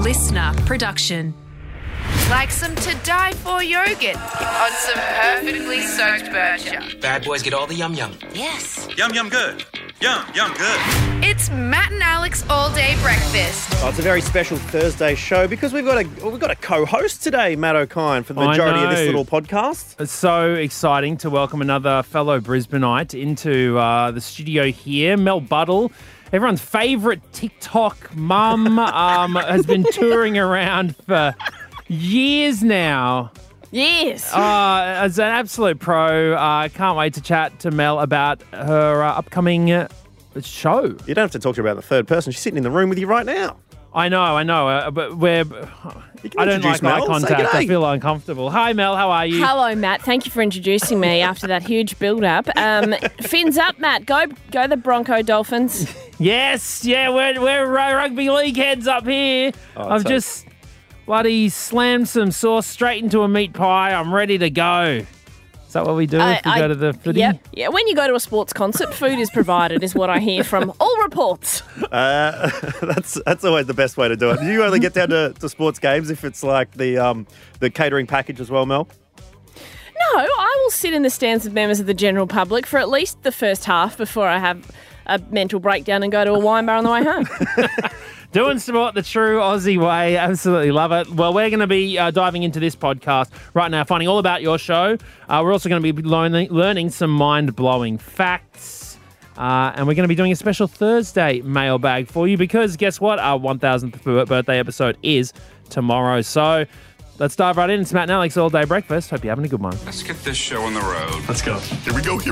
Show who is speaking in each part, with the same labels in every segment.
Speaker 1: listener production.
Speaker 2: Like some to-die-for yogurt on some perfectly soaked bircher.
Speaker 3: Bad boys get all the yum-yum.
Speaker 2: Yes.
Speaker 4: Yum, yum, good. Yum, yum, good.
Speaker 2: It's Matt and Alex all-day breakfast.
Speaker 5: Oh, it's a very special Thursday show because we've got a co-host today, Matt O'Kine, for the majority of this little podcast.
Speaker 6: It's so exciting to welcome another fellow Brisbaneite into the studio here. Mel Buddle, everyone's favourite TikTok mum, has been touring around for years now.
Speaker 7: Yes.
Speaker 6: As an absolute pro, can't wait to chat to Mel about her upcoming show.
Speaker 5: You don't have to talk to her about the third person. She's sitting in the room with you right now.
Speaker 6: I know, but I don't like
Speaker 5: Mel.
Speaker 6: eye contact.
Speaker 5: Say
Speaker 6: I
Speaker 5: g'day.
Speaker 6: feel uncomfortable. Hi, Mel. How are you?
Speaker 7: Hello, Matt. Thank you for introducing me after that huge build-up. Fins up, Matt. Go the Bronco Dolphins.
Speaker 6: Yes, yeah, we're rugby league heads up here. I've just bloody slammed some sauce straight into a meat pie. I'm ready to go. Is that what we do if we go to the footy?
Speaker 7: Yep. Yeah, when you go to a sports concert, food is provided, is what I hear from all reports.
Speaker 5: That's always the best way to do it. Do you only get down to sports games if it's like the catering package as well, Mel?
Speaker 7: No, I will sit in the stands with members of the general public for at least the first half before I have a mental breakdown and go to a wine bar on the way home.
Speaker 6: Doing sport the true Aussie way. Absolutely love it. Well, we're going to be diving into this podcast right now, finding all about your show. We're also going to be learning some mind-blowing facts. And we're going to be doing a special Thursday mailbag for you because guess what? Our 1000th birthday episode is tomorrow. So let's dive right in. It's Matt and Alex All Day Breakfast. Hope you're having a good one.
Speaker 4: Let's get this show on the road.
Speaker 8: Let's go. Here we go.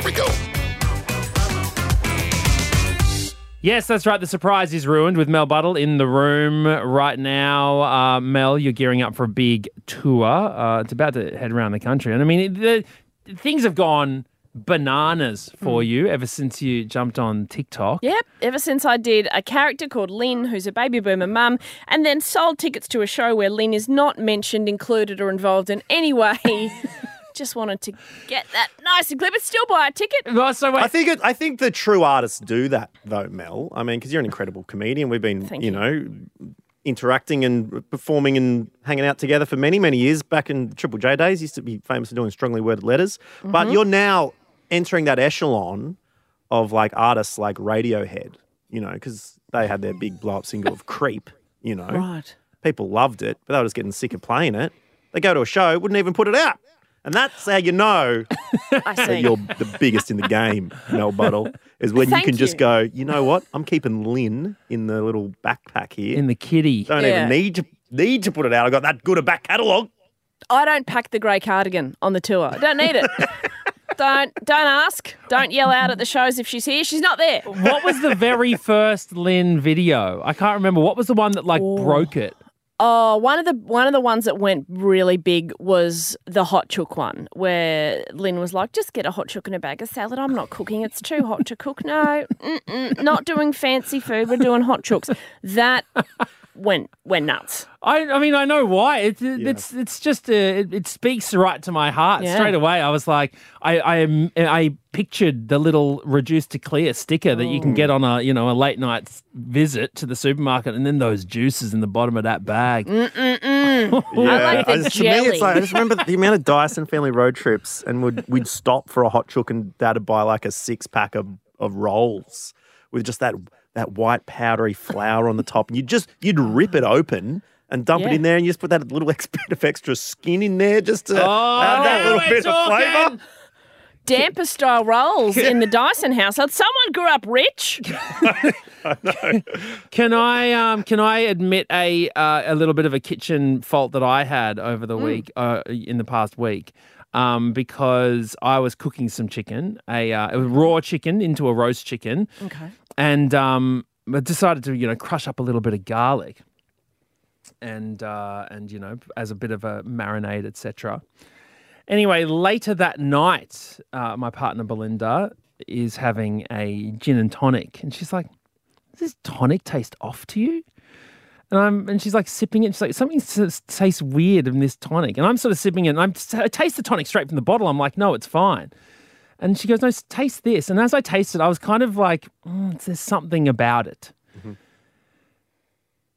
Speaker 6: Yes, that's right. The surprise is ruined with Mel Buddle in the room right now. Mel, you're gearing up for a big tour. It's about to head around the country. And I mean, things have gone bananas for you ever since you jumped on TikTok.
Speaker 7: Yep, ever since I did a character called Lynn, who's a baby boomer mum, and then sold tickets to a show where Lynn is not mentioned, included or involved in any way. Just wanted to get that nice and clear, but still buy a ticket.
Speaker 6: Well, so wait.
Speaker 5: I think the true artists do that, though, Mel. I mean, because you're an incredible comedian. We've been,
Speaker 7: Thank
Speaker 5: you know, interacting and performing and hanging out together for many, many years. Back in Triple J days, used to be famous for doing strongly worded letters. But you're now entering that echelon of like artists like Radiohead, you know, because they had their big blow-up single of Creep, you know.
Speaker 7: Right.
Speaker 5: People loved it, but they were just getting sick of playing it. They go to a show, wouldn't even put it out. And that's how you know
Speaker 7: I
Speaker 5: that
Speaker 7: see.
Speaker 5: you're the biggest in the game, Mel Buddle, is when you
Speaker 7: Thank
Speaker 5: can just
Speaker 7: you.
Speaker 5: go, you know what? I'm keeping Lynn in the little backpack here.
Speaker 6: In the kitty.
Speaker 5: Don't
Speaker 7: Yeah.
Speaker 5: even need to put it out. I've got that good a back catalogue.
Speaker 7: I don't pack the grey cardigan on the tour. I don't need it. Don't ask. Don't yell out at the shows if she's here. She's not there.
Speaker 6: What was the very first Lynn video? I can't remember. What was the one that broke it?
Speaker 7: Oh, one of the ones that went really big was the hot chook one, where Lynn was like, "Just get a hot chook and a bag of salad. I'm not cooking; it's too hot to cook. No, not doing fancy food. We're doing hot chooks." That went nuts.
Speaker 6: I mean, I know why. It's just it speaks right to my heart
Speaker 7: Yeah.
Speaker 6: straight away. I was like, I pictured the little reduced to clear sticker that you can get on a late night visit to the supermarket, and then those juices in the bottom of that bag.
Speaker 7: I like the
Speaker 5: To me, it's
Speaker 7: jelly.
Speaker 5: like I just remember the amount of Dyson family road trips, and we'd stop for a hot chook, and Dad'd buy like a 6-pack of rolls with just that white powdery flour on the top, and you'd rip it open and dump it
Speaker 7: Yeah.
Speaker 5: in there, and you just put that little bit of extra skin in there just to add that little bit of flavour.
Speaker 7: Damper style rolls in the Dyson household. Someone grew up rich.
Speaker 6: Can I admit a little bit of a kitchen fault that I had over the week in the past week? Because I was cooking some chicken, it was raw chicken into a roast chicken.
Speaker 7: Okay.
Speaker 6: And I decided to, crush up a little bit of garlic and as a bit of a marinade, etc. Anyway, later that night, my partner Belinda is having a gin and tonic, and she's like, "Does this tonic taste off to you?" And she's like sipping it. She's like, "Something tastes weird in this tonic." And I'm sort of sipping it, and I taste the tonic straight from the bottle. I'm like, "No, it's fine." And she goes, "No, taste this." And as I tasted, I was kind of like, "There's something about it." Mm-hmm.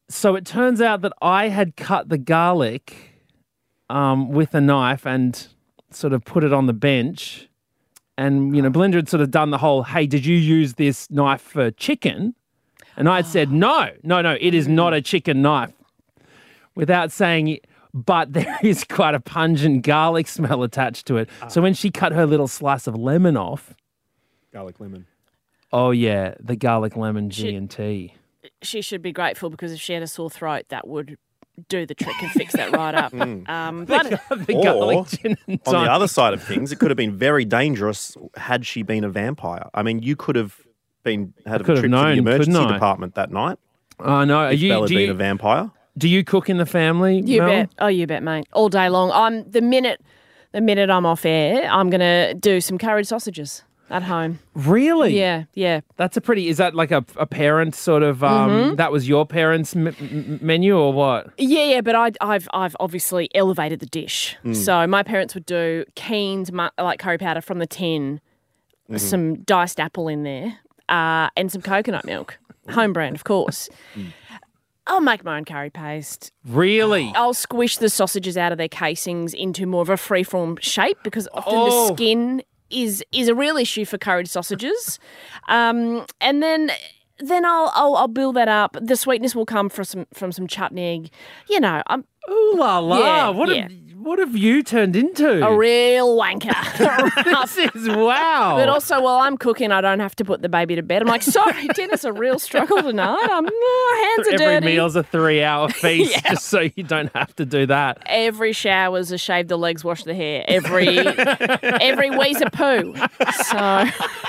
Speaker 6: So it turns out that I had cut the garlic with a knife and sort of put it on the bench. And, Belinda had sort of done the whole, hey, did you use this knife for chicken? And I had said, no, it is not a chicken knife. Without saying, but there is quite a pungent garlic smell attached to it. So when she cut her little slice of lemon off.
Speaker 5: Garlic lemon.
Speaker 6: Oh, yeah, the garlic lemon G&T.
Speaker 7: She should be grateful because if she had a sore throat, that would do the trick and fix that right up. But
Speaker 6: The garlic gin and
Speaker 5: On the
Speaker 6: tonic.
Speaker 5: other side of things, it could have been very dangerous had she been a vampire. I mean, you could have had a
Speaker 6: could have
Speaker 5: trip to
Speaker 6: known,
Speaker 5: the emergency
Speaker 6: couldn't I?
Speaker 5: department that night
Speaker 6: Oh, no.
Speaker 5: if Belle had been a vampire.
Speaker 6: Do you cook in the family,
Speaker 7: you
Speaker 6: Mel?
Speaker 7: bet. Oh, you bet, mate. All day long. The minute I'm off air, I'm going to do some curried sausages at home.
Speaker 6: Really?
Speaker 7: Yeah.
Speaker 6: That's is that like a parent sort of, that was your parents' menu or what?
Speaker 7: Yeah, but I've obviously elevated the dish. So my parents would do canned curry powder from the tin, some diced apple in there, and some coconut milk, home brand, of course. I'll make my own curry paste.
Speaker 6: Really?
Speaker 7: I'll squish the sausages out of their casings into more of a freeform shape because often the skin is a real issue for curried sausages. And then I'll build that up. The sweetness will come from some chutney.
Speaker 6: Ooh la la.
Speaker 7: Yeah,
Speaker 6: What have you turned into?
Speaker 7: a real wanker.
Speaker 6: This is wow.
Speaker 7: But also, while I'm cooking, I don't have to put the baby to bed. I'm like, sorry, dinner's a real struggle tonight. Hands are
Speaker 6: Every
Speaker 7: dirty.
Speaker 6: meal's a 3-hour feast just so you don't have to do that.
Speaker 7: Every shower's a shave the legs, wash the hair. Every wee's a poo. So,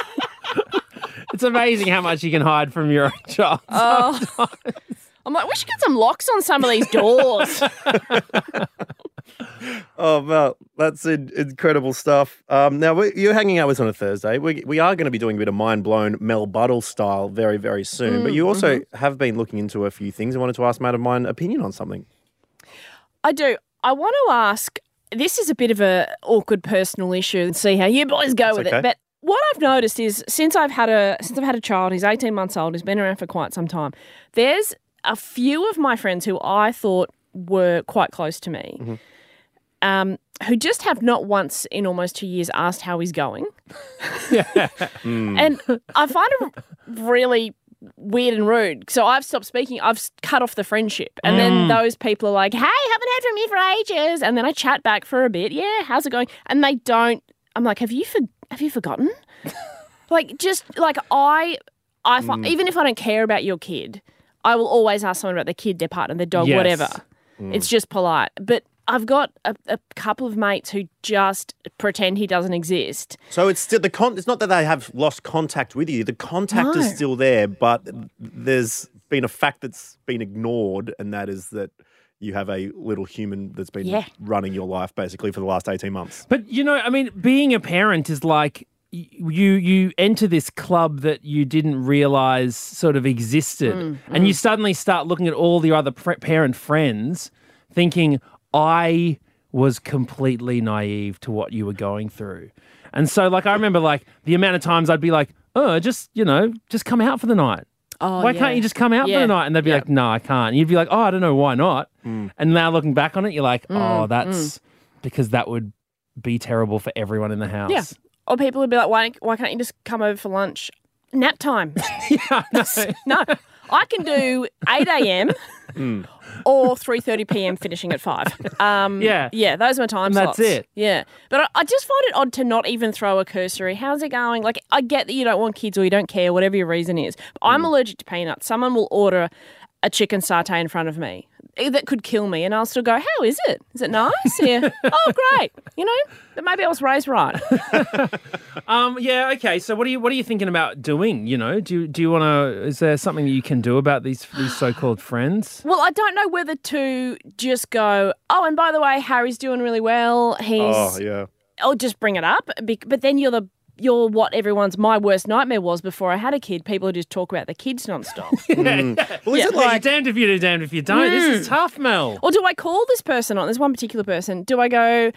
Speaker 6: It's amazing how much you can hide from your own child.
Speaker 7: I'm like, we should get some locks on some of these doors.
Speaker 5: Oh, Mel, that's incredible stuff. Now, you're hanging out with us on a Thursday. We are going to be doing a bit of mind-blown Mel Buttle style very, very soon. But you also have been looking into a few things. I wanted to ask Mate of Mine opinion on something.
Speaker 7: I do. I want to ask, this is a bit of a awkward personal issue and see how you boys go with
Speaker 5: okay.
Speaker 7: it. But what I've noticed is since I've had a child, he's 18 months old, he's been around for quite some time, there's a few of my friends who I thought were quite close to me who just have not once in almost 2 years asked how he's going. And I find it really weird and rude. So I've stopped speaking. I've cut off the friendship. And then those people are like, hey, haven't heard from you for ages. And then I chat back for a bit. Yeah, how's it going? And they don't. I'm like, have you forgotten? I find, even if I don't care about your kid, I will always ask someone about their kid, their partner, their dog,
Speaker 6: Yes.
Speaker 7: whatever. It's just polite. But I've got a couple of mates who just pretend he doesn't exist.
Speaker 5: So it's still it's not that they have lost contact with you. The contact is still there, but there's been a fact that's been ignored, and that is that you have a little human that's been running your life basically for the last 18 months.
Speaker 6: But, being a parent is like you enter this club that you didn't realise sort of existed and you suddenly start looking at all your other parent friends thinking, I was completely naive to what you were going through. And so, I remember, the amount of times I'd be like, oh, just come out for the night.
Speaker 7: Oh,
Speaker 6: Why can't you just come out for the night? And they'd be like, no, I can't. And you'd be like, oh, I don't know, why not? And now looking back on it, you're like, oh, that's because that would be terrible for everyone in the house.
Speaker 7: Yeah. Or people would be like, why can't you just come over for lunch? Nap time. No, I can do 8 a.m. or 3:30 p.m. finishing at 5. Yeah, those are my time slots.
Speaker 6: That's it.
Speaker 7: Yeah. But I just find it odd to not even throw a cursory, how's it going? I get that you don't want kids or you don't care, whatever your reason is. But I'm allergic to peanuts. Someone will order a chicken satay in front of me that could kill me, and I'll still go, how is it? Is it nice? Yeah. Oh, great. But maybe I was raised right.
Speaker 6: Yeah, okay. So what are you thinking about doing? Do you want to? Is there something that you can do about these so-called friends?
Speaker 7: Well, I don't know whether to just go, oh, and by the way, Harry's doing really well. I'll just bring it up. But then you're what my worst nightmare was before I had a kid. People just talk about the kids nonstop.
Speaker 5: Well, is it
Speaker 6: You're damned if you do, damned if you don't. This is tough, Mel.
Speaker 7: Or do I call this person on? There's one particular person. Do I go,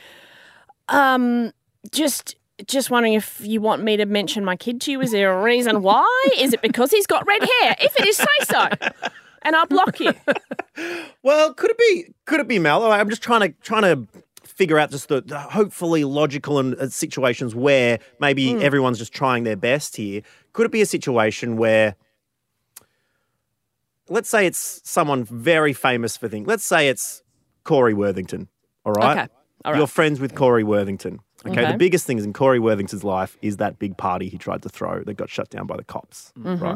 Speaker 7: just wondering if you want me to mention my kid to you? Is there a reason why? Is it because he's got red hair? If it is, say so. And I'll block you.
Speaker 5: Well, could it be Mel? I'm just trying to figure out just the hopefully logical and situations where maybe everyone's just trying their best here. Could it be a situation where, let's say it's someone very famous for things. Let's say it's Corey Worthington, all right?
Speaker 7: Okay, all right.
Speaker 5: You're friends with Corey Worthington. Okay,
Speaker 7: Okay.
Speaker 5: the biggest things in Corey Worthington's life is that big party he tried to throw that got shut down by the cops, right?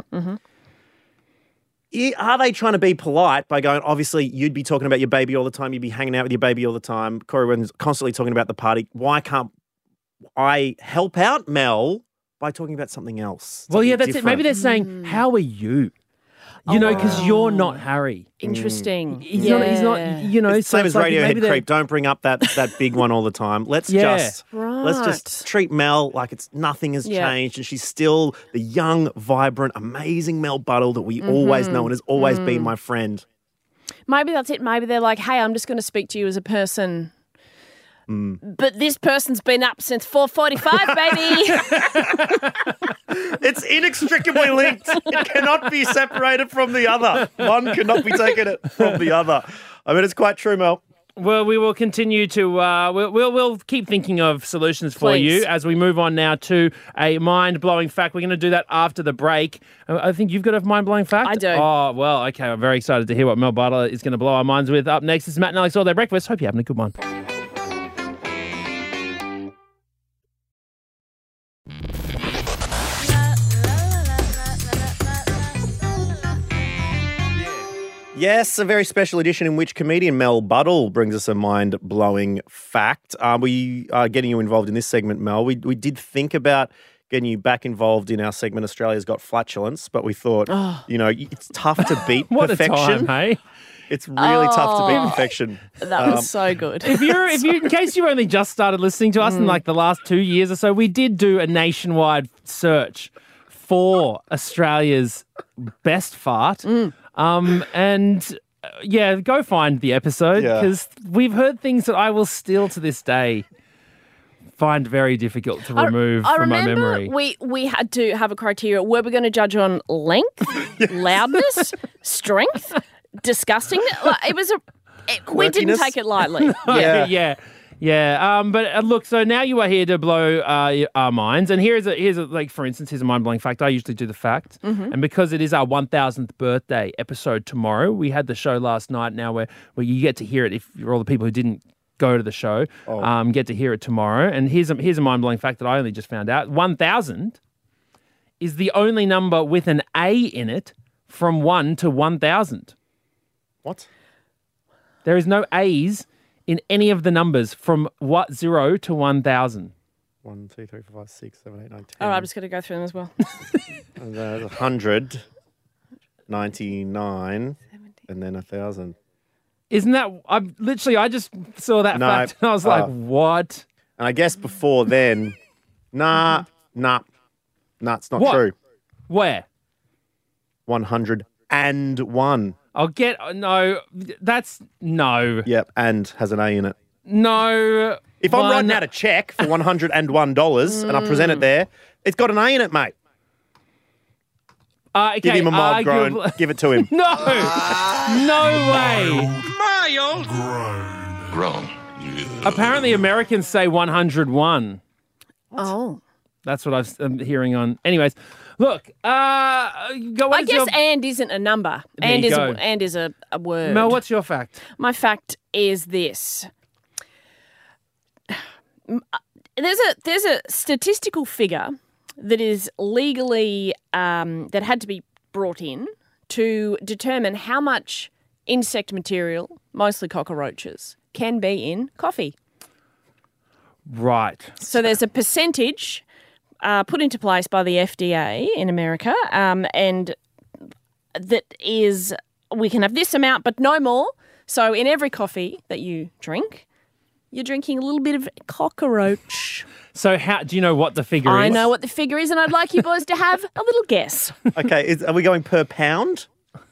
Speaker 5: Are they trying to be polite by going, obviously, you'd be talking about your baby all the time, you'd be hanging out with your baby all the time, Corey Worthington's constantly talking about the party. Why can't I help out Mel by talking about something else?
Speaker 6: Well, yeah,
Speaker 5: something
Speaker 6: that's it. Maybe
Speaker 5: different?
Speaker 6: they're saying, how are you? You know, because you're not Harry.
Speaker 7: Interesting.
Speaker 6: He's not, you know.
Speaker 5: It's the same as
Speaker 6: like maybe
Speaker 5: Radiohead
Speaker 6: they're-
Speaker 5: creep. Don't bring up that big one all the time. Let's
Speaker 6: Yeah.
Speaker 5: just treat Mel like it's nothing has
Speaker 7: Yeah.
Speaker 5: changed, and she's still the young, vibrant, amazing Mel Buttle that we always know and has always been my friend.
Speaker 7: Maybe that's it. Maybe they're like, hey, I'm just going to speak to you as a person. But this person's been up since 4:45, baby.
Speaker 5: It's inextricably linked. It cannot be separated from the other. One cannot be taken from the other. I mean, it's quite true, Mel.
Speaker 6: Well, we will continue to we'll keep thinking of solutions for
Speaker 7: Please.
Speaker 6: you as we move on now to a mind-blowing fact. We're going to do that after the break. I think you've got a mind-blowing fact.
Speaker 7: I do.
Speaker 6: Oh, well, okay. I'm very excited to hear what Mel Butler is going to blow our minds with. Up next is Matt and Alex All Day Breakfast. Hope you're having a good one.
Speaker 5: Yes, a very special edition in which comedian Mel Buttle brings us a mind-blowing fact. We are getting you involved in this segment, Mel. We did think about getting you back involved in our segment Australia's Got Flatulence, but we thought, it's tough to beat
Speaker 6: What
Speaker 5: perfection.
Speaker 6: a time, hey?
Speaker 5: It's really tough to beat perfection.
Speaker 7: That was so good.
Speaker 6: If you, in case you only just started listening to us in like the last 2 years or so, we did do a nationwide search for Australia's best fart. Yeah, go find the episode
Speaker 5: Yeah.
Speaker 6: because we've heard things that I will still to this day find very difficult to remove
Speaker 7: I
Speaker 6: from my
Speaker 7: remember
Speaker 6: memory.
Speaker 7: we had to have a criteria. Were we going to judge on length, loudness, strength, disgusting? Like, it was we didn't
Speaker 5: Quirkiness?
Speaker 7: take it lightly.
Speaker 5: Yeah.
Speaker 6: Yeah. But look, so now you are here to blow our minds. And here's a like, for instance, here's a mind-blowing fact. I usually do the fact. And because it is our 1000th birthday episode tomorrow, we had the show last night now where you get to hear it if you're all the people who didn't go to the show, get to hear it tomorrow. And here's a mind-blowing fact that I only just found out. 1000 is the only number with an A in it from 1 to 1000.
Speaker 5: What?
Speaker 6: There is no A's in any of the numbers from 0 to 1000.
Speaker 5: 1, 2, 3, 4, 5, 6, 7, 8, 9, 10.
Speaker 7: All right, I'm just going to go through them as well.
Speaker 5: And there's 100, 99, and then 1,000.
Speaker 6: Isn't that? I just saw that
Speaker 5: No.
Speaker 6: fact and I was like, what?
Speaker 5: And I guess before then, nah, it's not
Speaker 6: What?
Speaker 5: true.
Speaker 6: Where?
Speaker 5: 101.
Speaker 6: I'll get no. That's no,
Speaker 5: Yep, and has an A in it.
Speaker 6: no.
Speaker 5: If I'm writing out a check for $101 and I present it there, it's got an A in it, mate.
Speaker 6: Okay,
Speaker 5: Give him a mild groan.
Speaker 6: arguably-
Speaker 5: Give it to him.
Speaker 6: No, no way.
Speaker 4: Mild.
Speaker 1: Grown.
Speaker 6: Apparently, Americans say 101.
Speaker 7: Oh.
Speaker 6: That's what I'm hearing on. Anyways, look.
Speaker 7: I guess and isn't a number.
Speaker 6: There
Speaker 7: And
Speaker 6: you
Speaker 7: is
Speaker 6: go.
Speaker 7: and is a word.
Speaker 6: Mel, what's your fact?
Speaker 7: My fact is this. There's a statistical figure that is legally that had to be brought in to determine how much insect material, mostly cockroaches, can be in coffee.
Speaker 6: Right.
Speaker 7: So there's a percentage put into place by the FDA in America, and that is we can have this amount, but no more. So in every coffee that you drink, you're drinking a little bit of cockroach.
Speaker 6: So how do you know what the figure is?
Speaker 7: I know what the figure is, and I'd like you boys to have a little guess.
Speaker 5: Okay, are we going per pound?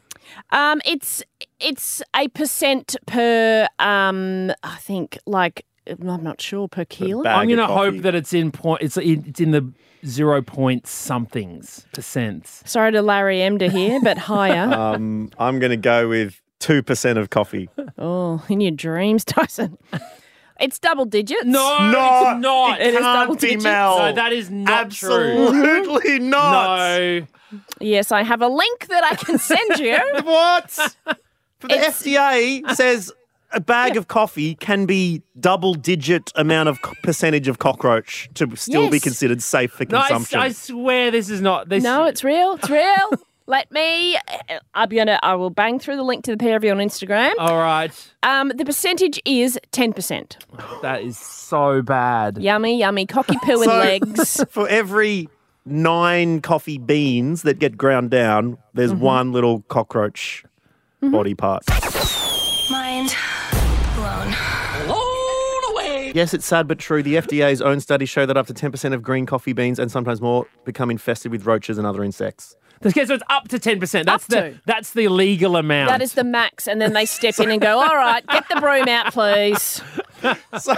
Speaker 7: It's a percent per I think like I'm not sure per kilo.
Speaker 5: bag.
Speaker 6: I'm going to
Speaker 5: of coffee.
Speaker 6: hope that it's in point. It's in the 0 point somethings percents.
Speaker 7: Sorry to Larry Emder here, but higher.
Speaker 5: I'm going to go with 2% of coffee.
Speaker 7: Oh, in your dreams, Tyson. It's double digits.
Speaker 6: No,
Speaker 5: No,
Speaker 6: it's not.
Speaker 5: it
Speaker 7: is
Speaker 5: can't
Speaker 7: double
Speaker 5: be,
Speaker 7: digits.
Speaker 5: Mel.
Speaker 6: No, that is not true.
Speaker 5: Absolutely not.
Speaker 6: No.
Speaker 7: Yes, I have a link that I can send you.
Speaker 5: What? For the
Speaker 7: It's-
Speaker 5: FDA says a bag of coffee can be double-digit amount of percentage of cockroach to still be
Speaker 7: Yes.
Speaker 5: considered safe for
Speaker 6: No,
Speaker 5: consumption.
Speaker 6: I swear this is not. This,
Speaker 7: No, it's real. It's real. Let me. I will bang through the link to the PRV on Instagram.
Speaker 6: All right.
Speaker 7: The percentage is 10%.
Speaker 6: That is so bad.
Speaker 7: Yummy, yummy, cocky poo and
Speaker 5: So-
Speaker 7: legs.
Speaker 5: For every 9 coffee beans that get ground down, there's one little cockroach body part.
Speaker 1: Mind blown.
Speaker 5: Yes, it's sad but true. The FDA's own studies show that up to 10% of green coffee beans and sometimes more become infested with roaches and other insects.
Speaker 6: Okay, so it's up to 10%. That's
Speaker 7: to.
Speaker 6: that's the legal amount.
Speaker 7: That is the max. And then they step in and go, all right, get the broom out, please.
Speaker 5: So,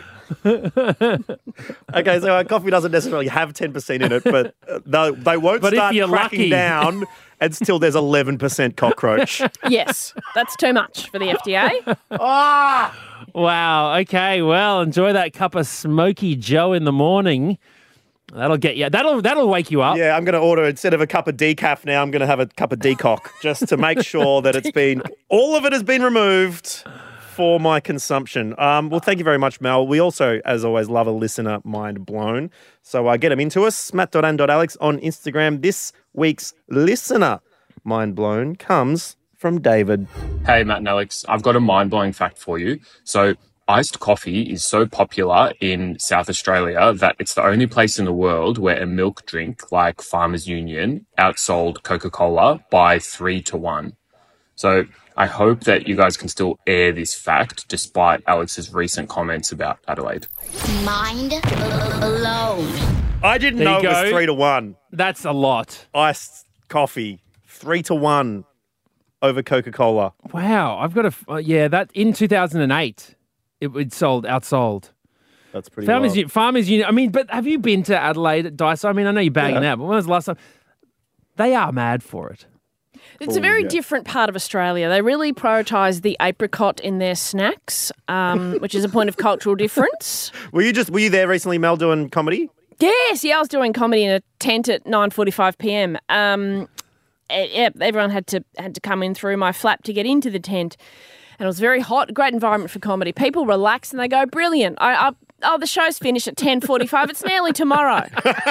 Speaker 5: okay, so our coffee doesn't necessarily have 10% in it, but they won't
Speaker 6: But if
Speaker 5: start
Speaker 6: you're
Speaker 5: cracking
Speaker 6: lucky.
Speaker 5: down until there's 11% cockroach.
Speaker 7: Yes, that's too much for the FDA.
Speaker 6: Wow. Okay. Well, enjoy that cup of smoky Joe in the morning. That'll get you. That'll wake you up.
Speaker 5: Yeah, I'm going to order, instead of a cup of decaf now, I'm going to have a cup of decock just to make sure that all of it has been removed for my consumption. Well, thank you very much, Mel. We also, as always, love a listener mind blown. So get them into us, matt.and.alex on Instagram. This week's listener mind blown comes from David.
Speaker 3: Hey, Matt and Alex, I've got a mind-blowing fact for you. So iced coffee is so popular in South Australia that it's the only place in the world where a milk drink like Farmers Union outsold Coca-Cola by 3-1. So I hope that you guys can still air this fact despite Alex's recent comments about Adelaide.
Speaker 1: Mind blown.
Speaker 5: I didn't
Speaker 6: There
Speaker 5: know
Speaker 6: you
Speaker 5: it was
Speaker 6: go.
Speaker 5: 3-1.
Speaker 6: That's a lot.
Speaker 5: Iced coffee, 3-1 over Coca-Cola.
Speaker 6: Wow. I've got that in 2008, it outsold.
Speaker 5: That's pretty
Speaker 6: Farmers Union. I mean, but have you been to Adelaide, Dice? I mean, I know you're bagging out, but when was the last time? They are mad for it.
Speaker 7: It's a very different part of Australia. They really prioritise the apricot in their snacks, which is a point of cultural difference.
Speaker 5: Were you there recently, Mel, doing comedy?
Speaker 7: Yes, I was doing comedy in a tent at 9:45 p.m. Everyone had to come in through my flap to get into the tent, and it was very hot. Great environment for comedy. People relax and they go, "Brilliant! The show's finished at 10:45. It's nearly tomorrow."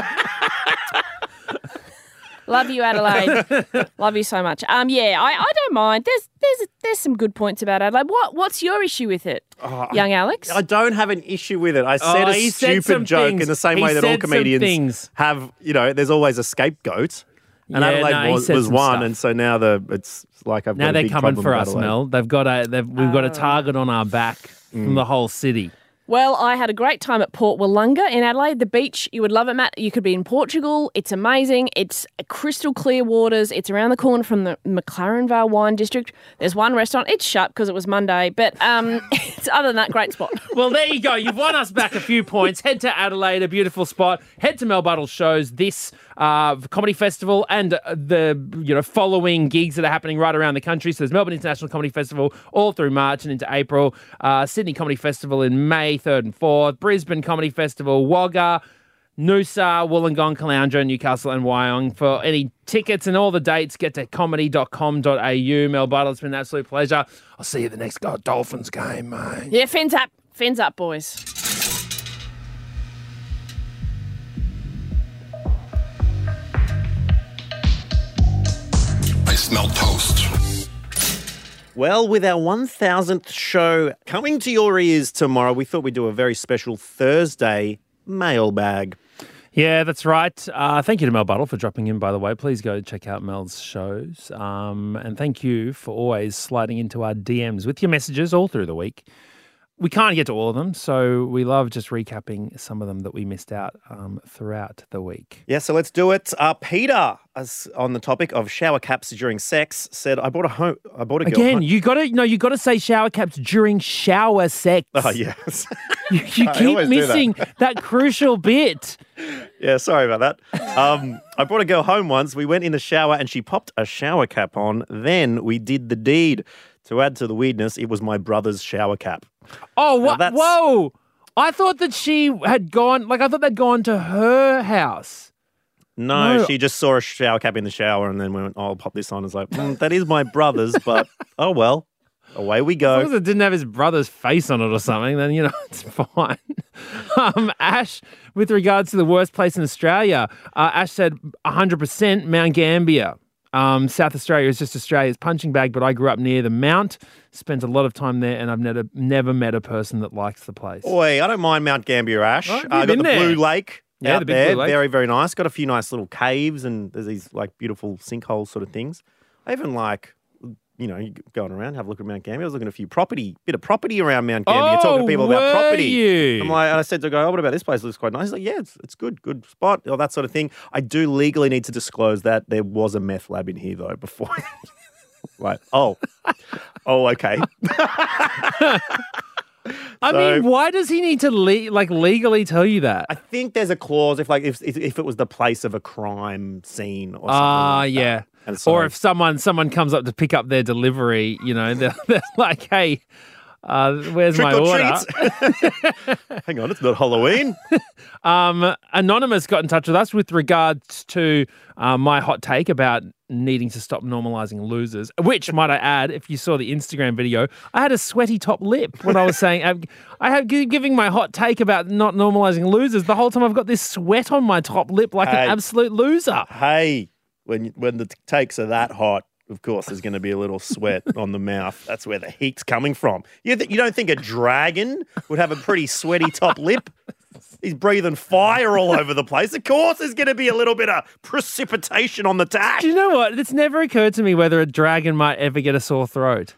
Speaker 7: Love you, Adelaide. Love you so much. I don't mind. There's some good points about Adelaide. What's your issue with it, young Alex?
Speaker 5: I don't have an issue with it. I said
Speaker 6: he
Speaker 5: a
Speaker 6: said some
Speaker 5: stupid joke
Speaker 6: things.
Speaker 5: in the same
Speaker 6: He
Speaker 5: way that all
Speaker 6: said some
Speaker 5: comedians
Speaker 6: things.
Speaker 5: have, there's always a scapegoat. And
Speaker 6: Yeah,
Speaker 5: Adelaide
Speaker 6: no, he
Speaker 5: was
Speaker 6: said some
Speaker 5: one,
Speaker 6: stuff.
Speaker 5: and so now it's like I've
Speaker 6: Now
Speaker 5: got a
Speaker 6: they're
Speaker 5: big
Speaker 6: coming
Speaker 5: problem
Speaker 6: for
Speaker 5: with
Speaker 6: us,
Speaker 5: Adelaide.
Speaker 6: Mel. We've got a target on our back from the whole city.
Speaker 7: Well, I had a great time at Port Wollonga in Adelaide. The beach, you would love it, Matt. You could be in Portugal. It's amazing. It's crystal clear waters. It's around the corner from the McLaren Vale Wine District. There's one restaurant. It's shut because it was Monday, but it's other than that, great spot.
Speaker 6: Well, there you go. You've won us back a few points. Head to Adelaide, a beautiful spot. Head to Mel Buttle's shows this comedy festival and the following gigs that are happening right around the country. So there's Melbourne International Comedy Festival all through March and into April. Sydney Comedy Festival in May 3rd and 4th. Brisbane Comedy Festival, Wagga, Noosa, Wollongong, Caloundra, Newcastle and Wyong. For any tickets and all the dates, get to comedy.com.au. Mel Buttle, it's been an absolute pleasure. I'll see you at the next Dolphins game, mate.
Speaker 7: Yeah, fins up, boys.
Speaker 8: I smell toast.
Speaker 5: Well, with our 1000th show coming to your ears tomorrow, we thought we'd do a very special Thursday mailbag.
Speaker 6: Yeah, that's right. Thank you to Mel Buttle for dropping in, by the way. Please go check out Mel's shows. And thank you for always sliding into our DMs with your messages all through the week. We can't get to all of them, so we love just recapping some of them that we missed out throughout the week.
Speaker 5: Yeah, so let's do it. Peter, as on the topic of shower caps during sex, said, I bought a girl
Speaker 6: Again,
Speaker 5: home.
Speaker 6: you gotta say shower caps during shower sex.
Speaker 5: Oh, yes.
Speaker 6: You keep
Speaker 5: always do
Speaker 6: missing that crucial bit.
Speaker 5: Yeah, sorry about that. I brought a girl home once. We went in the shower and she popped a shower cap on. Then we did the deed. To add to the weirdness, it was my brother's shower cap.
Speaker 6: Oh, what?
Speaker 5: that's-
Speaker 6: Whoa. I thought that she had gone, I thought they'd gone to her house.
Speaker 5: No, she just saw a shower cap in the shower and then went, I'll pop this on. It's like, that is my brother's, but oh well. Away we
Speaker 6: As long as
Speaker 5: go.
Speaker 6: it didn't have his brother's face on it or something, then, it's fine. Ash, with regards to the worst place in Australia, Ash said 100% Mount Gambier. South Australia is just Australia's punching bag, but I grew up near the Mount, spent a lot of time there, and I've never met a person that likes the place.
Speaker 5: Oi, I don't mind Mount Gambier, Ash.
Speaker 6: Oh, have you
Speaker 5: got
Speaker 6: been
Speaker 5: the
Speaker 6: there?
Speaker 5: Blue Lake
Speaker 6: Yeah,
Speaker 5: out
Speaker 6: the big
Speaker 5: there.
Speaker 6: Blue Lake.
Speaker 5: Very, very nice. Got a few nice little caves and there's these beautiful sinkholes sort of things. I even going around, have a look at Mount Gambier. I was looking at a few bit of property around Mount Gambier, talking to people about property.
Speaker 6: You?
Speaker 5: I'm like, and I said to a guy, what about this place? It looks quite nice. He's like, yeah, it's good spot, all that sort of thing. I do legally need to disclose that there was a meth lab in here though before. Like, okay.
Speaker 6: I mean, why does he need to legally tell you that?
Speaker 5: I think there's a clause if it was the place of a crime scene or something. Like
Speaker 6: yeah.
Speaker 5: that. And so,
Speaker 6: Or if someone comes up to pick up their delivery, they're like, hey, where's
Speaker 5: trick
Speaker 6: my
Speaker 5: or
Speaker 6: order?
Speaker 5: treats. Hang on, it's not Halloween.
Speaker 6: Anonymous got in touch with us with regards to my hot take about needing to stop normalising losers, which, might I add, if you saw the Instagram video, I had a sweaty top lip when I was saying, I had giving my hot take about not normalising losers. The whole time I've got this sweat on my top lip like an absolute loser.
Speaker 5: Hey, when the takes are that hot, of course, there's going to be a little sweat on the mouth. That's where the heat's coming from. You don't think a dragon would have a pretty sweaty top lip? He's breathing fire all over the place. Of course, there's going to be a little bit of precipitation on the tack.
Speaker 6: Do you know what? It's never occurred to me whether a dragon might ever get a sore throat.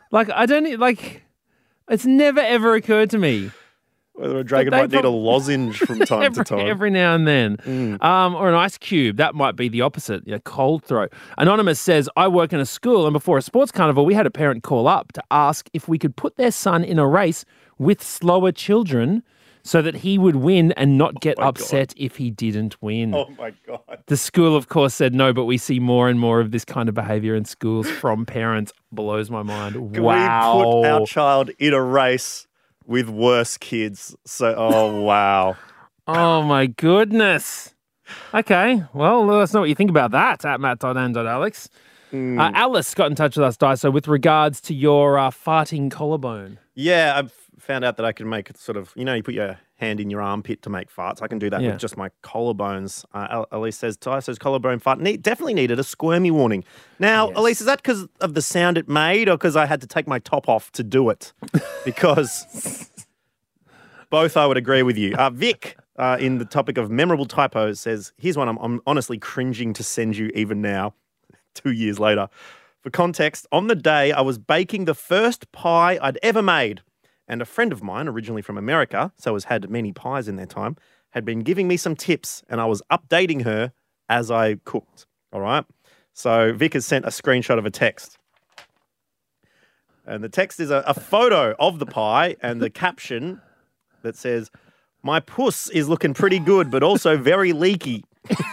Speaker 6: It's never ever occurred to me.
Speaker 5: Whether a dragon might need a lozenge from time to time.
Speaker 6: Every now and then. Or an ice cube. That might be the opposite, cold throat. Anonymous says, I work in a school and before a sports carnival, we had a parent call up to ask if we could put their son in a race with slower children so that he would win and not get upset if he didn't win.
Speaker 5: Oh, my God.
Speaker 6: The school, of course, said no, but we see more and more of this kind of behaviour in schools from parents. Blows my mind.
Speaker 5: Can
Speaker 6: Wow.
Speaker 5: we put our child in a race with worse kids? Wow.
Speaker 6: Oh, my goodness. Okay, well, let us know what you think about that at matt.and.alex. Alice got in touch with us, Daiso, with regards to your farting collarbone.
Speaker 5: Yeah, I've found out that I can make it sort of, you put your hand in your armpit to make farts. I can do that with just my collarbones. Elise says, Daiso's collarbone fart definitely needed a squirmy warning. Now, yes. Elise, is that because of the sound it made or because I had to take my top off to do it? Because both I would agree with you. Vic, in the topic of memorable typos, says, here's one I'm honestly cringing to send you even now, 2 years later. For context, on the day I was baking the first pie I'd ever made, and a friend of mine, originally from America, so has had many pies in their time, had been giving me some tips, and I was updating her as I cooked. All right? So Vic has sent a screenshot of a text. And the text is a photo of the pie and the caption that says, my puss is looking pretty good, but also very leaky.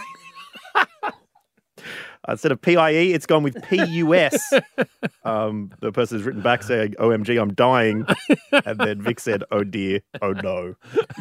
Speaker 5: Instead of PIE, it's gone with PUS. The person has written back saying, OMG, I'm dying. And then Vic said, oh dear, oh no.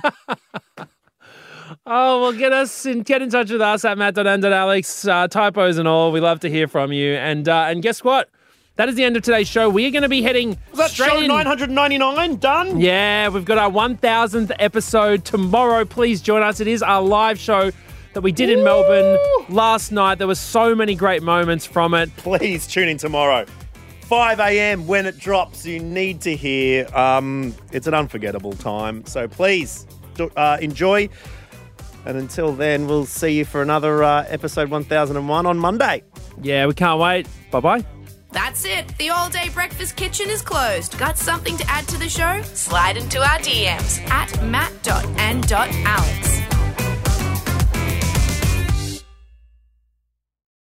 Speaker 6: Oh, well, get in touch with us at matt.and.alex. Typos and all. We love to hear from you. And guess what? That is the end of today's show. We are going to be heading straight
Speaker 5: show 999 done?
Speaker 6: Yeah, we've got our 1000th episode tomorrow. Please join us. It is our live show that we did in Melbourne last night. There were so many great moments from it.
Speaker 5: Please tune in tomorrow. 5 a.m. when it drops. You need to hear. It's an unforgettable time. So please enjoy. And until then, we'll see you for another episode 1001 on Monday.
Speaker 6: Yeah, we can't wait. Bye-bye.
Speaker 2: That's it. The all-day breakfast kitchen is closed. Got something to add to the show? Slide into our DMs at matt.and.alex.